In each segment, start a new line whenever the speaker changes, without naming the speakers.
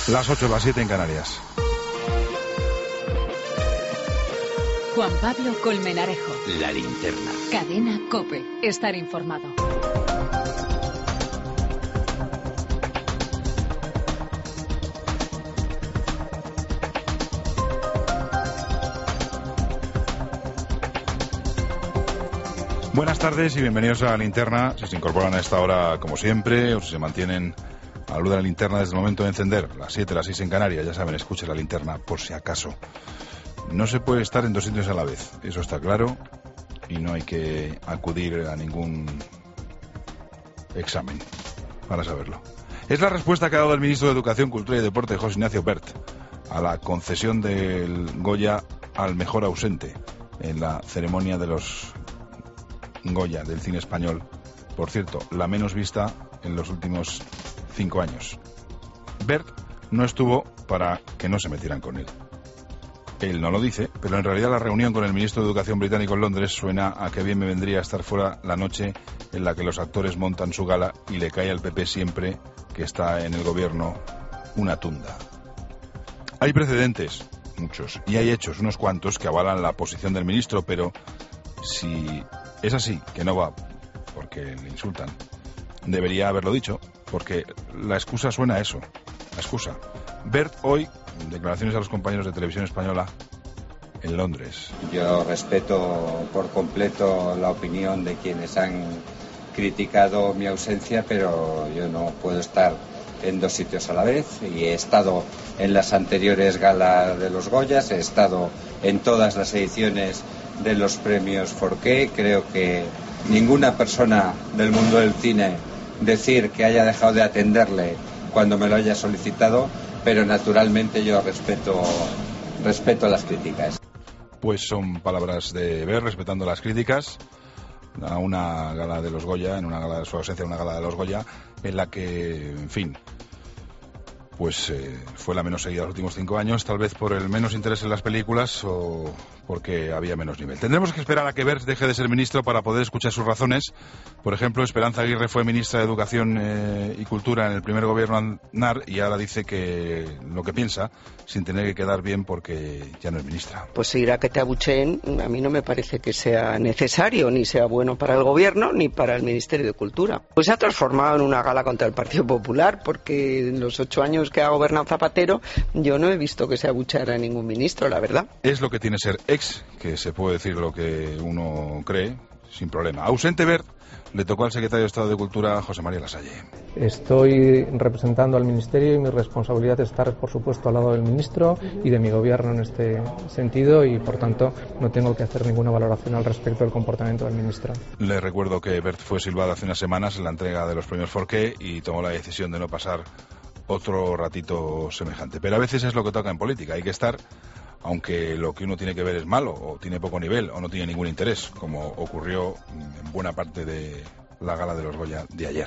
Las 8, las 7 en Canarias.
Juan Pablo Colmenarejo.
La Linterna.
Cadena COPE. Estar informado.
Buenas tardes y bienvenidos a La Linterna. Si se incorporan a esta hora como siempre o si se mantienen a la luz de la linterna desde el momento de encender, las 7, las 6 en Canarias, ya saben, escuchen La Linterna por si acaso. No se puede estar en dos sitios a la vez, eso está claro, y no hay que acudir a ningún examen para saberlo. Es la respuesta que ha dado el ministro de Educación, Cultura y Deporte, José Ignacio Wert, a la concesión del Goya al mejor ausente en la ceremonia de los Goya del cine español, por cierto, la menos vista en los últimos 5 años. Wert no estuvo para que no se metieran con él. Él no lo dice, pero en realidad la reunión con el ministro de Educación británico en Londres suena a que bien me vendría estar fuera la noche en la que los actores montan su gala y le cae al PP siempre que está en el gobierno una tunda. Hay precedentes, muchos, y hay hechos, unos cuantos, que avalan la posición del ministro, pero si es así, que no va porque le insultan, debería haberlo dicho, porque la excusa suena a eso, la excusa. Wert hoy, declaraciones a los compañeros de Televisión Española en Londres.
Yo respeto por completo la opinión de quienes han criticado mi ausencia, pero yo no puedo estar en dos sitios a la vez, y he estado en las anteriores galas de los Goyas, he estado en todas las ediciones de los premios Forqué. Creo que ninguna persona del mundo del cine decir que haya dejado de atenderle cuando me lo haya solicitado, pero naturalmente yo respeto las críticas.
Pues son palabras de Wert respetando las críticas a una gala de los Goya, en una gala de su ausencia, una gala de los Goya, en la que, en fin, pues fue la menos seguida de los últimos 5 años, tal vez por el menos interés en las películas o porque había menos nivel. Tendremos que esperar a que Wert deje de ser ministro para poder escuchar sus razones. Por ejemplo, Esperanza Aguirre fue ministra de Educación y Cultura en el primer gobierno Aznar y ahora dice que lo que piensa, sin tener que quedar bien porque ya no es ministra.
Pues ir a que te abucheen, a mí no me parece que sea necesario, ni sea bueno para el gobierno ni para el Ministerio de Cultura. Pues se ha transformado en una gala contra el Partido Popular, porque en los 8 años que ha gobernado Zapatero yo no he visto que se abucheara a ningún ministro, la verdad.
Es lo que tiene ser ex, que se puede decir lo que uno cree sin problema. Ausente Wert, le tocó al secretario de Estado de Cultura, José María Lasalle.
Estoy representando al Ministerio y mi responsabilidad es estar, por supuesto, al lado del Ministro y de mi Gobierno en este sentido y, por tanto, no tengo que hacer ninguna valoración al respecto del comportamiento del Ministro.
Le recuerdo que Wert fue silbado hace unas semanas en la entrega de los premios Forqué y tomó la decisión de no pasar otro ratito semejante. Pero a veces es lo que toca en política, hay que estar, aunque lo que uno tiene que ver es malo, o tiene poco nivel, o no tiene ningún interés, como ocurrió en buena parte de la gala de los Goya de ayer.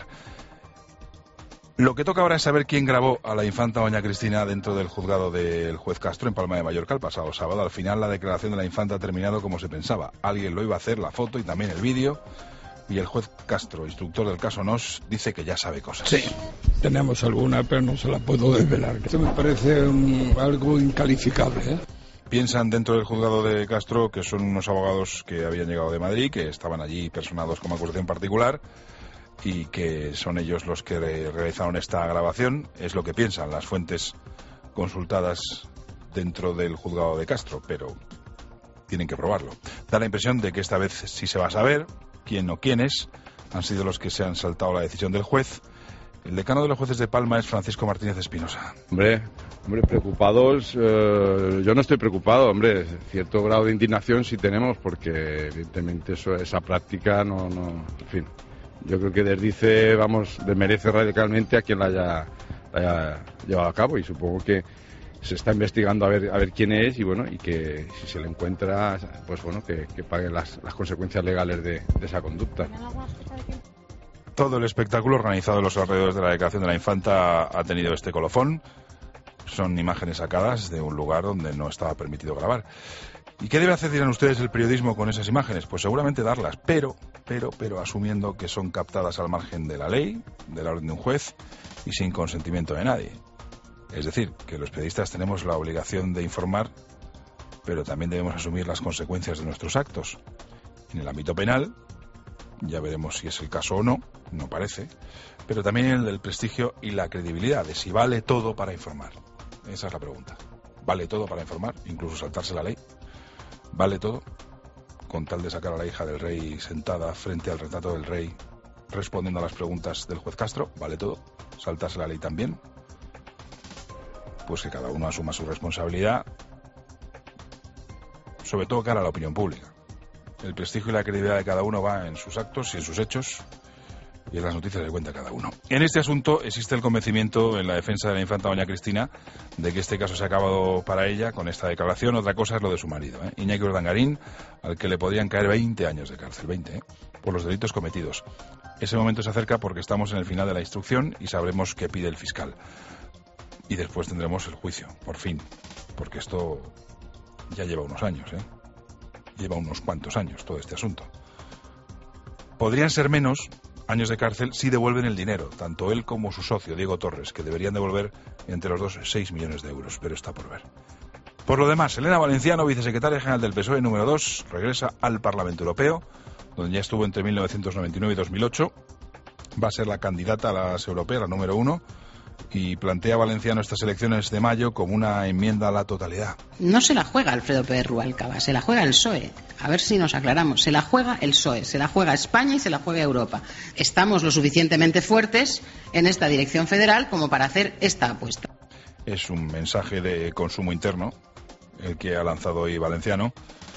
Lo que toca ahora es saber quién grabó a la infanta doña Cristina dentro del juzgado del juez Castro en Palma de Mallorca el pasado sábado. Al final la declaración de la infanta ha terminado como se pensaba. Alguien lo iba a hacer, la foto y también el vídeo. Y el juez Castro, instructor del caso Nos, dice que ya sabe cosas.
Sí, tenemos alguna, pero no se la puedo desvelar. Esto me parece algo incalificable, ¿eh?
Piensan dentro del juzgado de Castro que son unos abogados que habían llegado de Madrid, que estaban allí personados como acusación particular y que son ellos los que realizaron esta grabación. Es lo que piensan las fuentes consultadas dentro del juzgado de Castro, pero tienen que probarlo. Da la impresión de que esta vez sí se va a saber quién o quiénes han sido los que se han saltado la decisión del juez. El decano de los jueces de Palma es Francisco Martínez Espinosa.
Hombre, preocupados, yo no estoy preocupado, hombre, cierto grado de indignación sí tenemos, porque evidentemente esa práctica no, en fin, yo creo que desdice, desmerece radicalmente a quien la haya llevado a cabo, y supongo que se está investigando a ver quién es, y bueno, y que si se le encuentra, pues bueno, que pague las consecuencias legales de esa conducta.
Todo el espectáculo organizado en los alrededores de la declaración de la infanta ha tenido este colofón. Son imágenes sacadas de un lugar donde no estaba permitido grabar. ¿Y qué debe hacer, dirán ustedes, el periodismo con esas imágenes? Pues seguramente darlas, pero asumiendo que son captadas al margen de la ley, de la orden de un juez y sin consentimiento de nadie. Es decir, que los periodistas tenemos la obligación de informar, pero también debemos asumir las consecuencias de nuestros actos. En el ámbito penal, ya veremos si es el caso o no, no parece, pero también en el del prestigio y la credibilidad, de si vale todo para informar. Esa es la pregunta. ¿Vale todo para informar? Incluso saltarse la ley. ¿Vale todo? Con tal de sacar a la hija del rey sentada frente al retrato del rey, respondiendo a las preguntas del juez Castro. ¿Vale todo? ¿Saltarse la ley también? Pues que cada uno asuma su responsabilidad, sobre todo cara a la opinión pública. El prestigio y la credibilidad de cada uno va en sus actos y en sus hechos, y en las noticias que cuenta cada uno. En este asunto existe el convencimiento en la defensa de la infanta doña Cristina de que este caso se ha acabado para ella con esta declaración. Otra cosa es lo de su marido, Iñaki Urdangarín, al que le podrían caer 20 años de cárcel, 20, por los delitos cometidos. Ese momento se acerca porque estamos en el final de la instrucción y sabremos qué pide el fiscal. Y después tendremos el juicio, por fin, porque esto ya lleva unos años, Lleva unos cuantos años todo este asunto. Podrían ser menos años de cárcel si devuelven el dinero, tanto él como su socio, Diego Torres, que deberían devolver entre los dos 6 millones de euros, pero está por ver. Por lo demás, Elena Valenciano, vicesecretaria general del PSOE número 2, regresa al Parlamento Europeo, donde ya estuvo entre 1999 y 2008. Va a ser la candidata a las europeas, la número 1, y plantea Valenciano estas elecciones de mayo como una enmienda a la totalidad.
No se la juega Alfredo Pérez Rubalcaba, se la juega el PSOE. A ver si nos aclaramos. Se la juega el PSOE, se la juega España y se la juega Europa. Estamos lo suficientemente fuertes en esta dirección federal como para hacer esta apuesta.
Es un mensaje de consumo interno el que ha lanzado hoy Valenciano,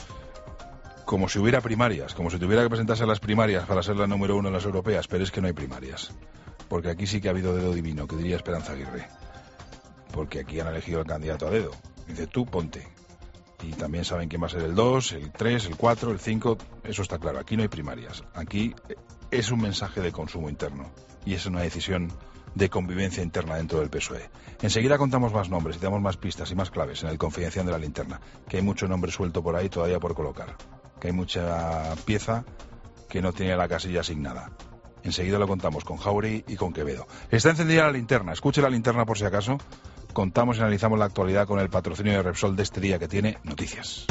como si hubiera primarias, como si tuviera que presentarse a las primarias para ser la número 1 en las europeas, pero es que no hay primarias. Porque aquí sí que ha habido dedo divino, que diría Esperanza Aguirre. Porque aquí han elegido al candidato a dedo. Dice, tú ponte. Y también saben quién va a ser el 2, el 3, el 4, el 5. Eso está claro. Aquí no hay primarias. Aquí es un mensaje de consumo interno. Y es una decisión de convivencia interna dentro del PSOE. Enseguida contamos más nombres y damos más pistas y más claves en el Confidencial de la Linterna. Que hay mucho nombre suelto por ahí todavía por colocar. Que hay mucha pieza que no tiene la casilla asignada. Enseguida lo contamos con Jauregui y con Quevedo. Está encendida la linterna. Escuche la linterna por si acaso. Contamos y analizamos la actualidad con el patrocinio de Repsol de este día que tiene noticias.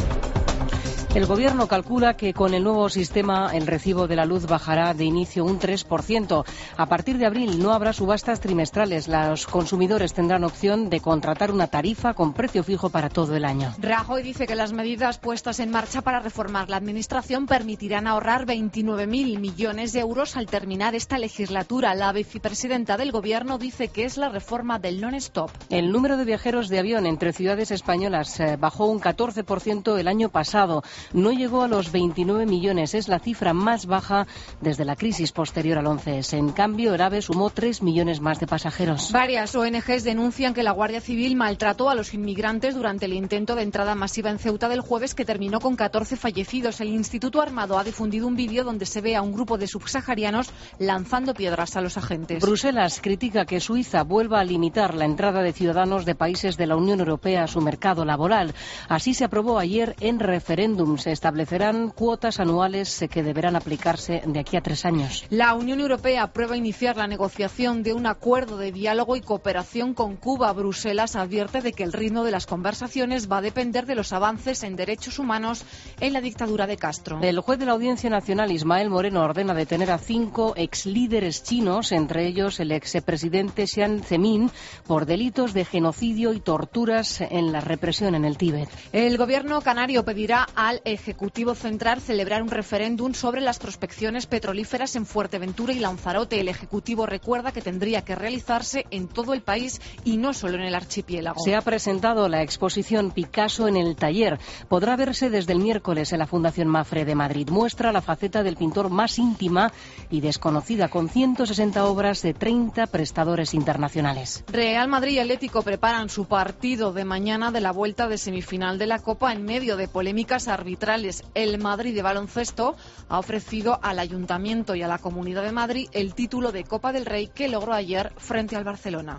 El Gobierno calcula que con el nuevo sistema el recibo de la luz bajará de inicio un 3%. A partir de abril no habrá subastas trimestrales. Los consumidores tendrán opción de contratar una tarifa con precio fijo para todo el año.
Rajoy dice que las medidas puestas en marcha para reformar la Administración permitirán ahorrar 29.000 millones de euros al terminar esta legislatura. La vicepresidenta del Gobierno dice que es la reforma del non-stop.
El número de viajeros de avión entre ciudades españolas bajó un 14% el año pasado. No llegó a los 29 millones, es la cifra más baja desde la crisis posterior al 11S. En cambio, el AVE sumó 3 millones más de pasajeros.
Varias ONGs denuncian que la Guardia Civil maltrató a los inmigrantes durante el intento de entrada masiva en Ceuta del jueves, que terminó con 14 fallecidos. El Instituto Armado ha difundido un vídeo donde se ve a un grupo de subsaharianos lanzando piedras a los agentes.
Bruselas critica que Suiza vuelva a limitar la entrada de ciudadanos de países de la Unión Europea a su mercado laboral. Así se aprobó ayer en referéndum. Se establecerán cuotas anuales que deberán aplicarse de aquí a 3 años.
La Unión Europea aprueba iniciar la negociación de un acuerdo de diálogo y cooperación con Cuba. Bruselas advierte de que el ritmo de las conversaciones va a depender de los avances en derechos humanos en la dictadura de Castro.
El juez de la Audiencia Nacional, Ismael Moreno, ordena detener a 5 exlíderes chinos, entre ellos el expresidente Jiang Zemin, por delitos de genocidio y torturas en la represión en el Tíbet.
El gobierno canario pedirá al Ejecutivo Central celebrar un referéndum sobre las prospecciones petrolíferas en Fuerteventura y Lanzarote. El Ejecutivo recuerda que tendría que realizarse en todo el país y no solo en el archipiélago.
Se ha presentado la exposición Picasso en el taller. Podrá verse desde el miércoles en la Fundación Mafre de Madrid. Muestra la faceta del pintor más íntima y desconocida, con 160 obras de 30 prestadores internacionales.
Real Madrid y Atlético preparan su partido de mañana de la vuelta de semifinal de la Copa en medio de polémicas arbitrales. El Madrid de baloncesto ha ofrecido al Ayuntamiento y a la Comunidad de Madrid el título de Copa del Rey que logró ayer frente al Barcelona.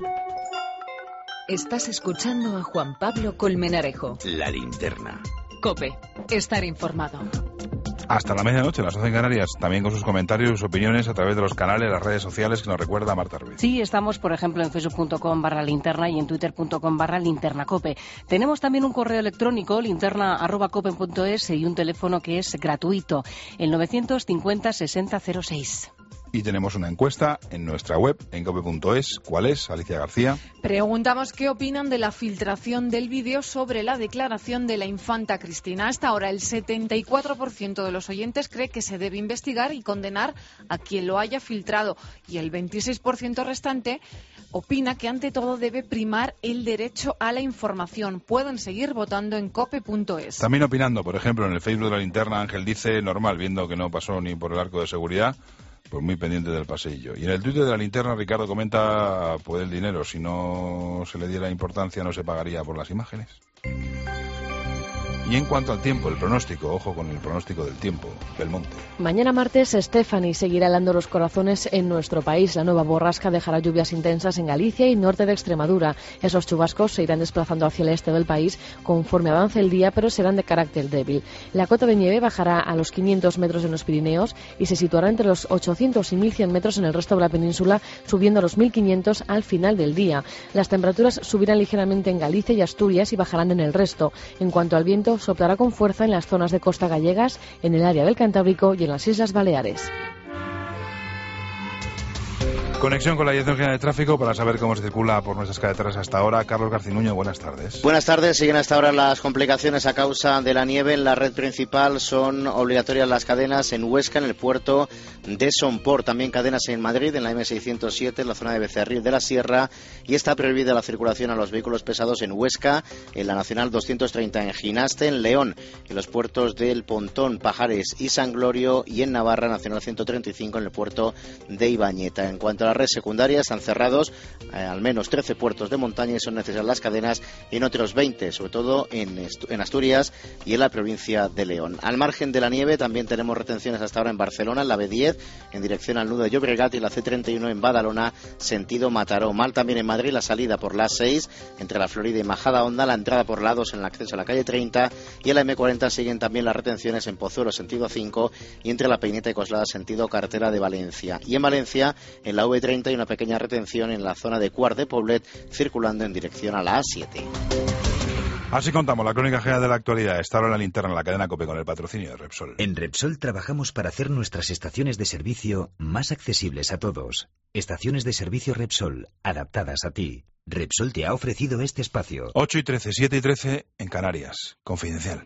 Estás escuchando a Juan Pablo Colmenarejo.
La linterna.
COPE. Estar informado.
Hasta la medianoche, las 11 en Canarias, también con sus comentarios, sus opiniones a través de los canales, las redes sociales que nos recuerda Marta Ruiz.
Sí, estamos, por ejemplo, en facebook.com/linterna y en twitter.com/linternacope. Tenemos también un correo electrónico, linterna@cope.es, y un teléfono que es gratuito, el 950 60 06.
Y tenemos una encuesta en nuestra web, en cope.es. ¿Cuál es, Alicia García?
Preguntamos qué opinan de la filtración del vídeo sobre la declaración de la infanta Cristina. Hasta ahora, el 74% de los oyentes cree que se debe investigar y condenar a quien lo haya filtrado. Y el 26% restante opina que ante todo debe primar el derecho a la información. Pueden seguir votando en cope.es.
También opinando, por ejemplo, en el Facebook de la Linterna, Ángel dice, normal, viendo que no pasó ni por el arco de seguridad, pues muy pendiente del paseillo. Y en el Twitter de la Linterna, Ricardo comenta, pues el dinero, si no se le diera importancia, no se pagaría por las imágenes. Y en cuanto al tiempo, el pronóstico, ojo con el pronóstico del tiempo, Belmonte.
Mañana martes, Stephanie seguirá helando los corazones en nuestro país. La nueva borrasca dejará lluvias intensas en Galicia y norte de Extremadura. Esos chubascos se irán desplazando hacia el este del país conforme avance el día, pero serán de carácter débil. La cota de nieve bajará a los 500 metros en los Pirineos y se situará entre los 800 y 1100 metros en el resto de la península, subiendo a los 1500 al final del día. Las temperaturas subirán ligeramente en Galicia y Asturias y bajarán en el resto. En cuanto al viento, soplará con fuerza en las zonas de costa gallegas, en el área del Cantábrico y en las Islas Baleares.
Conexión con la Dirección General de Tráfico para saber cómo se circula por nuestras carreteras hasta ahora. Carlos Garcinuño, buenas tardes.
Buenas tardes. Siguen hasta ahora las complicaciones a causa de la nieve. En la red principal son obligatorias las cadenas en Huesca, en el puerto de Somport. También cadenas en Madrid, en la M607, en la zona de Becerril de la Sierra. Y está prohibida la circulación a los vehículos pesados en Huesca, en la Nacional 230 en Ginaste, en León, en los puertos del Pontón, Pajares y San Glorio. Y en Navarra, Nacional 135, en el puerto de Ibañeta. En cuanto a la red secundaria, están cerrados al menos 13 puertos de montaña y son necesarias las cadenas en otros 20, sobre todo en Asturias y en la provincia de León. Al margen de la nieve también tenemos retenciones hasta ahora en Barcelona, en la B10 en dirección al nudo de Llobregat y la C31 en Badalona sentido Mataró. Mal también en Madrid la salida por la 6 entre la Florida y Majadahonda, la entrada por la 2 en el acceso a la calle 30 y en la M40 siguen también las retenciones en Pozuelo sentido 5 y entre la Peineta y Coslada sentido carretera de Valencia. Y en Valencia en la V30 hay una pequeña retención en la zona de Quart de Poblet circulando en dirección a la A7.
Así contamos la crónica general de la actualidad. Está ahora en la Linterna, en la cadena COPE, con el patrocinio de Repsol.
En Repsol trabajamos para hacer nuestras estaciones de servicio más accesibles a todos. Estaciones de servicio Repsol, adaptadas a ti. Repsol te ha ofrecido este espacio.
8 y 13, 7 y 13 en Canarias. Confidencial.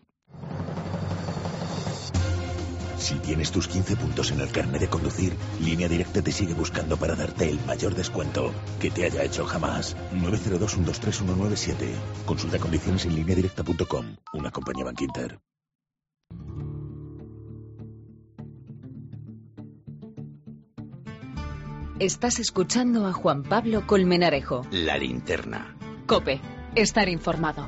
Si tienes tus 15 puntos en el carnet de conducir, Línea Directa te sigue buscando para darte el mayor descuento que te haya hecho jamás. 902-123-197. Consulta condiciones en lineadirecta.com. Una compañía Bankinter.
Estás escuchando a Juan Pablo Colmenarejo.
La Linterna.
COPE. Estar informado.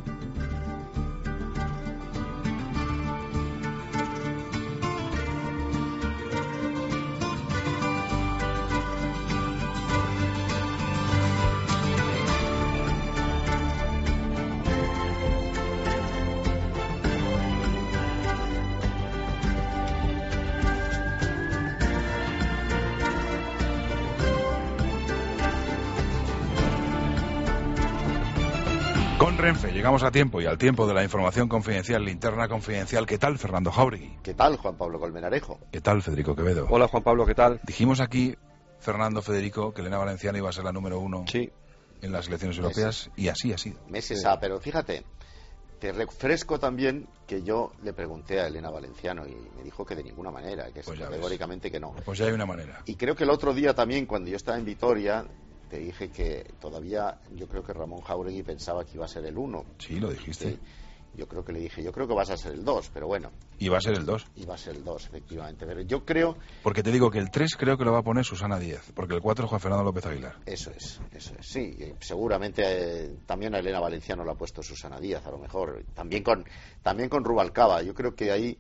Con Renfe llegamos a tiempo y al tiempo de la información confidencial, Linterna Confidencial. ¿Qué tal, Fernando Jáuregui?
¿Qué tal, Juan Pablo Colmenarejo?
¿Qué tal, Federico Quevedo?
Hola, Juan Pablo, ¿qué tal?
Dijimos aquí, Federico, que Elena Valenciano iba a ser la número 1
sí.
en las elecciones europeas y así ha sido.
Meses pero fíjate, te refresco también que yo le pregunté a Elena Valenciano y me dijo que de ninguna manera, que pues categóricamente que no.
Pues ya hay una manera.
Y creo que el otro día también, cuando yo estaba en Vitoria, te dije que todavía yo creo que Ramón Jáuregui pensaba que iba a ser el 1.
Sí, lo dijiste.
Sí. Yo creo que le dije, yo creo que vas a ser el 2, pero bueno.
¿Y va a ser el 2?
Y va a ser el 2, efectivamente. Pero yo creo...
Porque te digo que el 3 creo que lo va a poner Susana Díez, porque el 4 Juan Fernando López Aguilar.
Eso es. Sí, seguramente también a Elena Valenciano lo ha puesto Susana Díaz, a lo mejor. También con Rubalcaba. Yo creo que ahí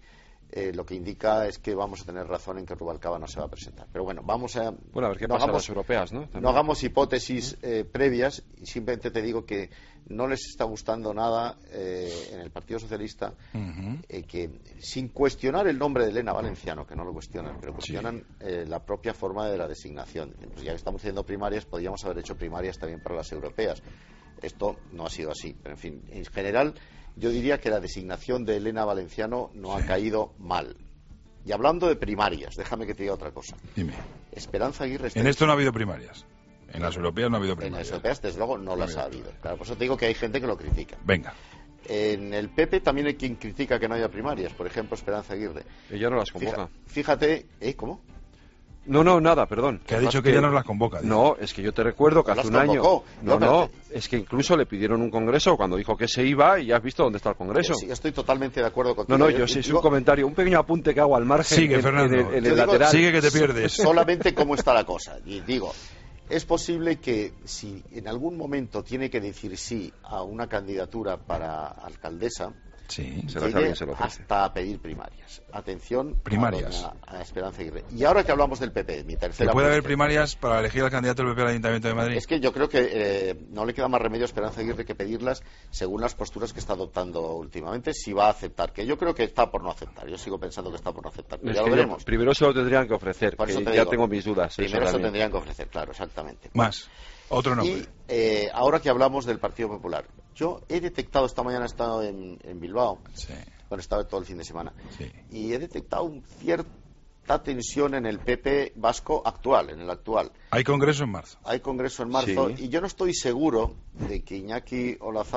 lo que indica es que vamos a tener razón en que Rubalcaba no se va a presentar. Pero bueno, vamos a...
Bueno, a ver qué pasa en las europeas, ¿no?
No hagamos hipótesis previas, y simplemente te digo que no les está gustando nada en el Partido Socialista que, sin cuestionar el nombre de Elena Valenciano, que no lo cuestionan, pero cuestionan la propia forma de la designación. Pues ya que estamos haciendo primarias, podríamos haber hecho primarias también para las europeas. Esto no ha sido así, pero en fin, en general yo diría que la designación de Elena Valenciano no ha caído mal. Y hablando de primarias, déjame que te diga otra cosa.
Dime.
Esperanza Aguirre...
En esto no ha habido primarias. En las europeas no ha habido primarias.
En las europeas, desde luego, no las ha habido. Claro, por eso te digo que hay gente que lo critica.
Venga.
En el PP también hay quien critica que no haya primarias. Por ejemplo, Esperanza Aguirre.
Ella no las convoca.
Fíjate... ¿Cómo?
No, nada, perdón.
Que ha dicho que ella no las convoca. Dice.
No, es que yo te recuerdo que hace un año... No, es que incluso le pidieron un congreso cuando dijo que se iba y ya has visto dónde está el congreso.
Sí, estoy totalmente de acuerdo contigo.
No, yo sí, es un comentario, un pequeño apunte que hago al margen.
Sigue, Fernando.
En el lateral.
Sigue que te pierdes.
Solamente cómo está la cosa. Y digo, es posible que si en algún momento tiene que decir sí a una candidatura para alcaldesa...
Sí,
llegue hasta pedir primarias. Atención
primarias.
A Esperanza Aguirre. Y ahora que hablamos del PP, mi tercera...
¿Puede haber primarias para elegir al candidato del PP al Ayuntamiento de Madrid?
Es que yo creo que no le queda más remedio a Esperanza Aguirre que pedirlas según las posturas que está adoptando últimamente, si va a aceptar, que yo creo que está por no aceptar. Yo sigo pensando que está por no aceptar, pero ya lo veremos.
Primero se lo tendrían que ofrecer, que ya digo, tengo mis dudas.
Primero se lo tendrían que ofrecer, claro, exactamente.
Más. Otro nombre.
Y ahora que hablamos del Partido Popular, yo he detectado, esta mañana he estado en Bilbao, bueno, he estado todo el fin de semana, y he detectado cierta tensión en el PP vasco actual, en el actual.
¿Hay congreso en marzo?
Hay congreso en marzo, y yo no estoy seguro de que Iñaki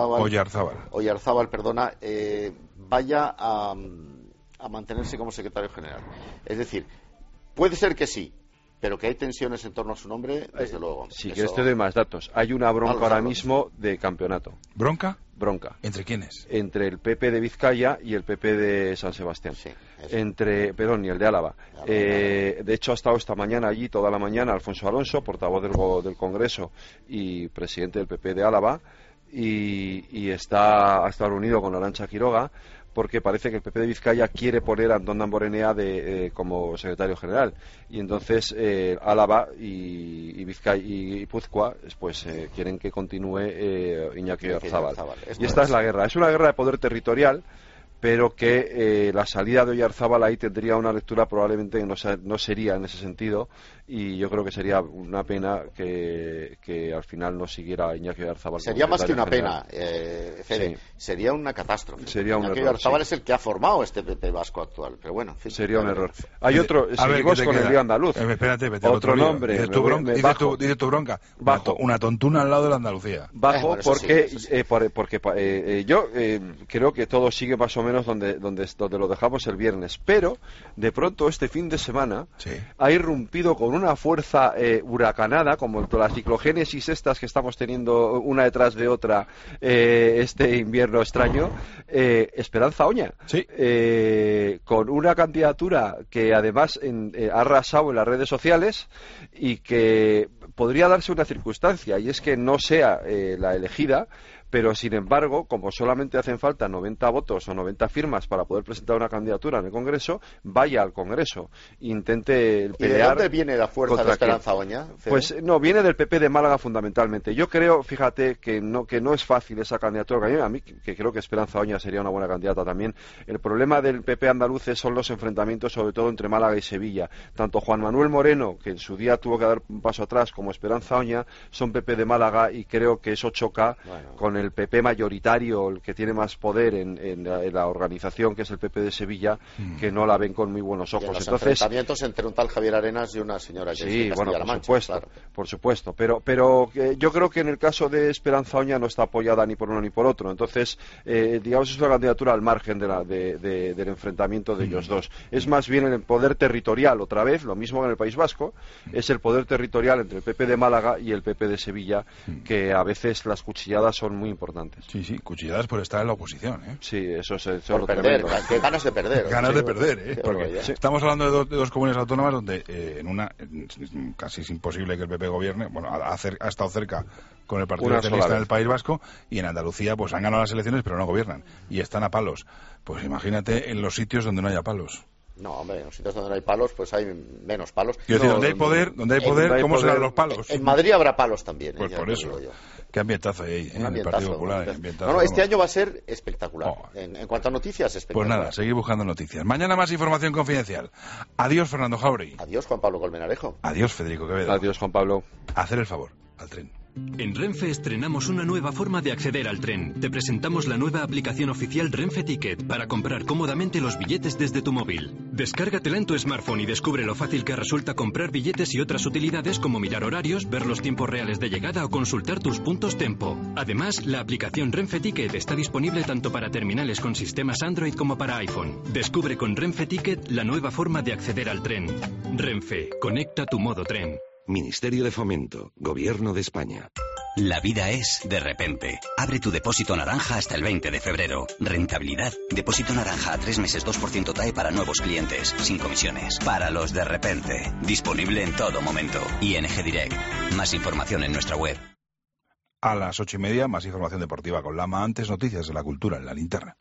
Oyarzábal, perdona, vaya a mantenerse como secretario general. Es decir, puede ser que sí, pero que hay tensiones en torno a su nombre, desde luego.
Sí, que te doy más datos. Hay una bronca ahora mismo de campeonato.
¿Bronca?
Bronca.
¿Entre quiénes?
Entre el PP de Vizcaya y el PP de San Sebastián.
Sí,
y el de Álava. De hecho, ha estado esta mañana allí, toda la mañana, Alfonso Alonso, portavoz del Congreso y presidente del PP de Álava, y ha estado reunido con Arantxa Quiroga, porque parece que el PP de Vizcaya quiere poner a Antón Damborenea como secretario general, y entonces Álava y Vizcaya y Guipúzcoa pues quieren que continúe Iñaki Oyarzábal. Y esta es la guerra, es una guerra de poder territorial, pero que la salida de Oyarzábal ahí tendría una lectura probablemente que no sería en ese sentido, y yo creo que sería una pena que al final no siguiera Iñaki Oyarzábal.
Sería más que una
general.
Pena, Fede, sería una catástrofe.
Sería un
Iñaki
error.
Oyarzábal es el que ha formado este PP vasco actual, pero bueno, en fin,
sería un error. Hay otro, seguimos con el lío andaluz.
Espérate,
otro nombre.
Dice tu bronca.
Bajo.
Una tontuna al lado de la Andalucía.
Bajo, porque yo creo que todo sigue más o menos donde lo dejamos el viernes, pero de pronto este fin de semana ha irrumpido con una fuerza huracanada, como todas las ciclogénesis estas que estamos teniendo una detrás de otra este invierno extraño, Esperanza Oña, con una candidatura que además ha arrasado en las redes sociales, y que podría darse una circunstancia, y es que no sea la elegida, pero sin embargo, como solamente hacen falta 90 votos o 90 firmas para poder presentar una candidatura en el Congreso, vaya al Congreso, intente pelear.
¿Y de dónde viene la fuerza de Esperanza Oña?
Pues no, viene del PP de Málaga fundamentalmente. Yo creo, fíjate, que no es fácil esa candidatura. A mí que creo que Esperanza Oña sería una buena candidata también. El problema del PP andaluz son los enfrentamientos, sobre todo entre Málaga y Sevilla. Tanto Juan Manuel Moreno, que en su día tuvo que dar un paso atrás, como Esperanza Oña, son PP de Málaga, y creo que eso choca con el PP mayoritario, el que tiene más poder en la organización, que es el PP de Sevilla, que no la ven con muy buenos ojos.
Entonces, enfrentamientos entre un tal Javier Arenas y una señora que es de Castilla-La Mancha.
Por supuesto, pero yo creo que en el caso de Esperanza Oña no está apoyada ni por uno ni por otro. Entonces, digamos, es una candidatura al margen del enfrentamiento de ellos dos. Es más bien el poder territorial, otra vez, lo mismo que en el País Vasco, es el poder territorial entre el PP de Málaga y el PP de Sevilla, que a veces las cuchilladas son muy importantes.
Sí, cuchilladas por estar en la oposición, ¿eh?
Sí, eso es
por perder, qué ganas de perder.
Ganas de perder, ¿eh? Porque estamos hablando de dos comunidades autónomas donde en una casi es imposible que el PP gobierne. Bueno, ha estado cerca con el Partido Socialista en el País Vasco, y en Andalucía pues han ganado las elecciones pero no gobiernan y están a palos. Pues imagínate en los sitios donde no haya palos.
No, hombre, en los sitios donde no hay palos, pues hay menos palos.
Quiero decir, donde hay poder, ¿cómo serán los palos?
En Madrid habrá palos también.
Pues por eso. Qué ambientazo hay ahí, en el Partido Popular.
No, este año va a ser espectacular. En cuanto a noticias, espectacular.
Pues nada, seguir buscando noticias. Mañana más información confidencial. Adiós, Fernando Jauregui.
Adiós, Juan Pablo Colmenarejo.
Adiós, Federico Quevedo.
Adiós, Juan Pablo.
Hacer el favor al tren.
En Renfe estrenamos una nueva forma de acceder al tren. Te presentamos la nueva aplicación oficial Renfe Ticket para comprar cómodamente los billetes desde tu móvil. Descárgatela en tu smartphone y descubre lo fácil que resulta comprar billetes y otras utilidades como mirar horarios, ver los tiempos reales de llegada o consultar tus puntos Tempo. Además, la aplicación Renfe Ticket está disponible tanto para terminales con sistemas Android como para iPhone. Descubre con Renfe Ticket la nueva forma de acceder al tren. Renfe, conecta tu modo tren.
Ministerio de Fomento, Gobierno de España.
La vida es de repente. Abre tu depósito naranja hasta el 20 de febrero. Rentabilidad. Depósito naranja a 3 meses 2% TAE para nuevos clientes, sin comisiones. Para los de repente. Disponible en todo momento. ING Direct. Más información en nuestra web.
A las 8:30, más información deportiva con Lama. Antes, noticias de la cultura en la linterna.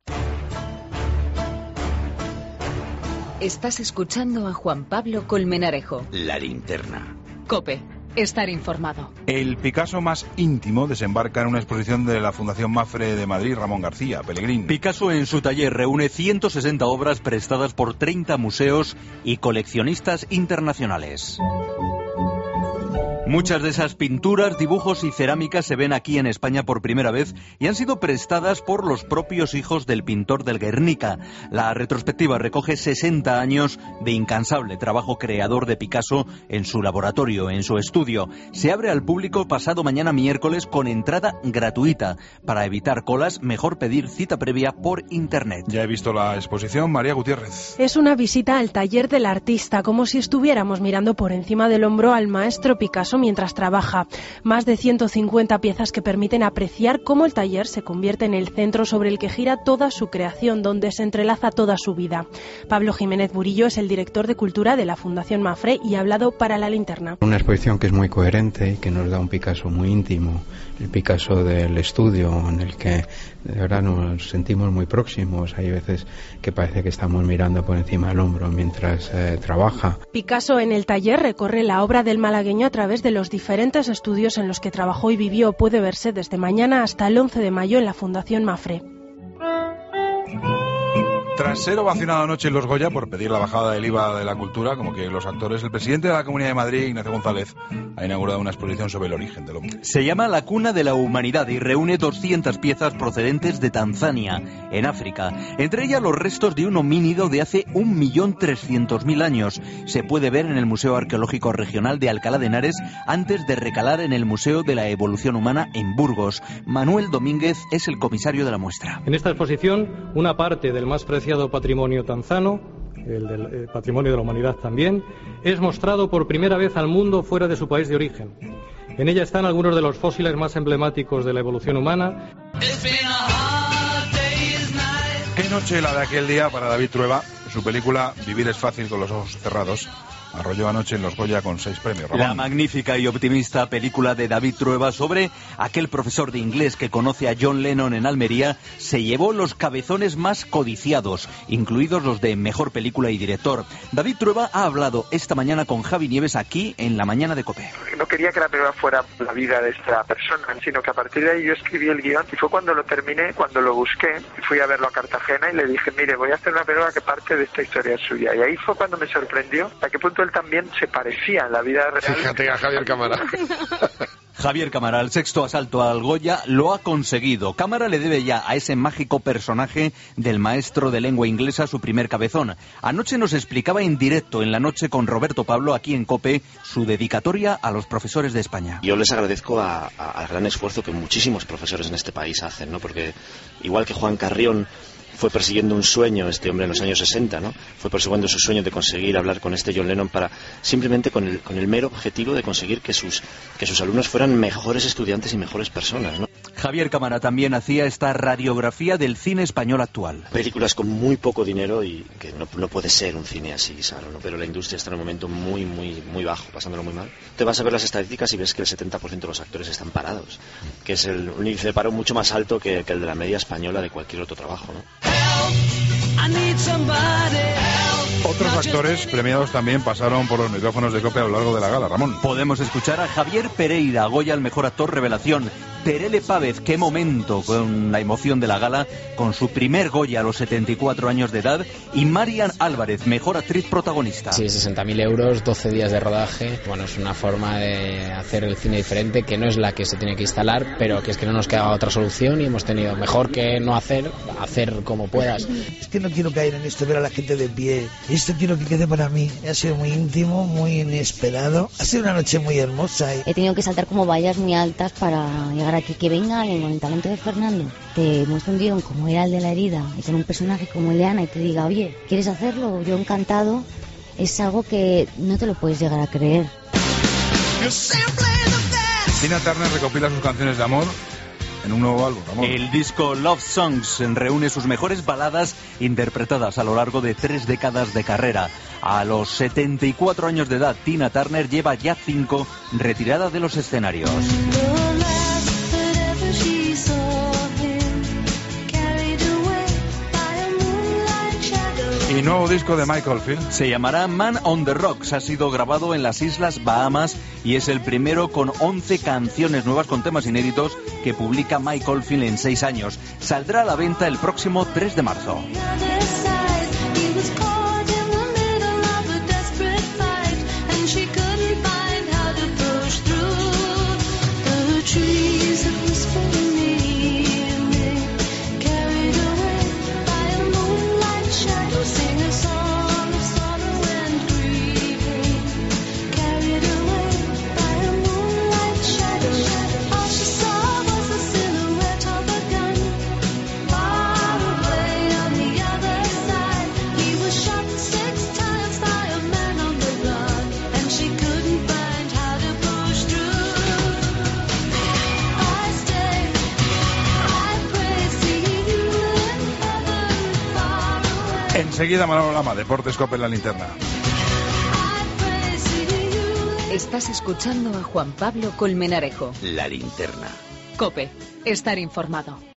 Estás escuchando a Juan Pablo Colmenarejo.
La linterna.
COPE. Estar informado.
El Picasso más íntimo desembarca en una exposición de la Fundación Mafre de Madrid, Ramón García, Pellegrín.
Picasso en su taller reúne 160 obras prestadas por 30 museos y coleccionistas internacionales. Muchas de esas pinturas, dibujos y cerámicas se ven aquí en España por primera vez y han sido prestadas por los propios hijos del pintor del Guernica. La retrospectiva recoge 60 años de incansable trabajo creador de Picasso en su laboratorio, en su estudio. Se abre al público pasado mañana miércoles con entrada gratuita. Para evitar colas, mejor pedir cita previa por internet.
Ya he visto la exposición, María Gutiérrez.
Es una visita al taller del artista, como si estuviéramos mirando por encima del hombro al maestro Picasso mientras trabaja. Más de 150 piezas que permiten apreciar cómo el taller se convierte en el centro sobre el que gira toda su creación, donde se entrelaza toda su vida. Pablo Jiménez Burillo es el director de Cultura de la Fundación Mafre y ha hablado para La Linterna.
Una exposición que es muy coherente y que nos da un Picasso muy íntimo, el Picasso del estudio, en el que de verdad nos sentimos muy próximos. Hay veces que parece que estamos mirando por encima del hombro mientras trabaja.
Picasso en el taller recorre la obra del malagueño a través de los diferentes estudios en los que trabajó y vivió. Puede verse desde mañana hasta el 11 de mayo en la Fundación Mafre.
Tras ser ovacionado anoche en los Goya por pedir la bajada del IVA de la cultura, como que los actores, el presidente de la Comunidad de Madrid, Ignacio González, ha inaugurado una exposición sobre el origen del hombre.
Se llama La Cuna de la Humanidad y reúne 200 piezas procedentes de Tanzania, en África. Entre ellas los restos de un homínido de hace 1.300.000 años. Se puede ver en el Museo Arqueológico Regional de Alcalá de Henares antes de recalar en el Museo de la Evolución Humana en Burgos. Manuel Domínguez es el comisario de la muestra.
En esta exposición, una parte del más preciado patrimonio tanzano, el del patrimonio de la humanidad también, es mostrado por primera vez al mundo fuera de su país de origen. En ella están algunos de los fósiles más emblemáticos de la evolución humana.
Qué noche la de aquel día para David Trueba. Su película Vivir es fácil con los ojos cerrados arrolló anoche en los Goya con 6 premios. Ramón.
La magnífica y optimista película de David Trueba sobre aquel profesor de inglés que conoce a John Lennon en Almería se llevó los cabezones más codiciados, incluidos los de Mejor Película y Director. David Trueba ha hablado esta mañana con Javi Nieves aquí en La Mañana de COPE.
No quería que la película fuera la vida de esta persona, sino que a partir de ahí yo escribí el guión y fue cuando lo terminé, cuando lo busqué, fui a verlo a Cartagena y le dije, mire, voy a hacer una película que parte de esta historia suya. Y ahí fue cuando me sorprendió a qué punto él también se parecía en la vida real.
Fíjate a Javier Cámara.
Javier Cámara, el 6º asalto al Goya, lo ha conseguido. Cámara le debe ya a ese mágico personaje del maestro de lengua inglesa su primer cabezón. Anoche nos explicaba en directo, en la noche con Roberto Pablo, aquí en COPE, su dedicatoria a los profesores de España.
Yo les agradezco al gran esfuerzo que muchísimos profesores en este país hacen, ¿no? Porque igual que Juan Carrión fue persiguiendo un sueño, este hombre en los años 60, ¿no? Fue persiguiendo su sueño de conseguir hablar con este John Lennon para simplemente con el mero objetivo de conseguir que sus alumnos fueran mejores estudiantes y mejores personas, ¿no?
Javier Cámara también hacía esta radiografía del cine español actual.
Películas con muy poco dinero y que no puede ser un cine así, Saro, ¿no? Pero la industria está en un momento muy bajo, pasándolo muy mal. Te vas a ver las estadísticas y ves que el 70% de los actores están parados, que es un índice de paro mucho más alto que el de la media española de cualquier otro trabajo, ¿no?
Otros actores premiados también pasaron por los micrófonos de COPE a lo largo de la gala, Ramón.
Podemos escuchar a Javier Pereira, Goya al mejor actor revelación. Terele Pávez, qué momento con la emoción de la gala, con su primer Goya a los 74 años de edad. Y Marian Álvarez, mejor actriz protagonista.
Sí, 60.000 euros, 12 días de rodaje. Bueno, es una forma de hacer el cine diferente, que no es la que se tiene que instalar, pero que es que no nos quedaba otra solución y hemos tenido mejor que no hacer como puedas.
Es que no quiero caer en esto, ver a la gente de pie. Esto quiero que quede para mí. Ha sido muy íntimo, muy inesperado. Ha sido una noche muy hermosa.
He tenido que saltar como vallas muy altas para llegar aquí. Que venga alguien con el talento de Fernando, te muestra un guión como era el de La herida y con un personaje como Eliana y te diga, oye, ¿quieres hacerlo? Yo encantado. Es algo que no te lo puedes llegar a creer.
Tina Turner recopila sus canciones de amor en un nuevo álbum, Ramón.
El disco Love Songs reúne sus mejores baladas interpretadas a lo largo de 3 décadas de carrera. A los 74 años de edad, Tina Turner lleva ya 5 retirada de los escenarios.
Y nuevo disco de Michael Oldfield.
Se llamará Man on the Rocks. Ha sido grabado en las Islas Bahamas y es el primero con 11 canciones nuevas con temas inéditos que publica Michael Oldfield en 6 años. Saldrá a la venta el próximo 3 de marzo.
Enseguida Manolo Lama, Deportes COPE en la linterna.
Estás escuchando a Juan Pablo Colmenarejo.
La linterna.
COPE, estar informado.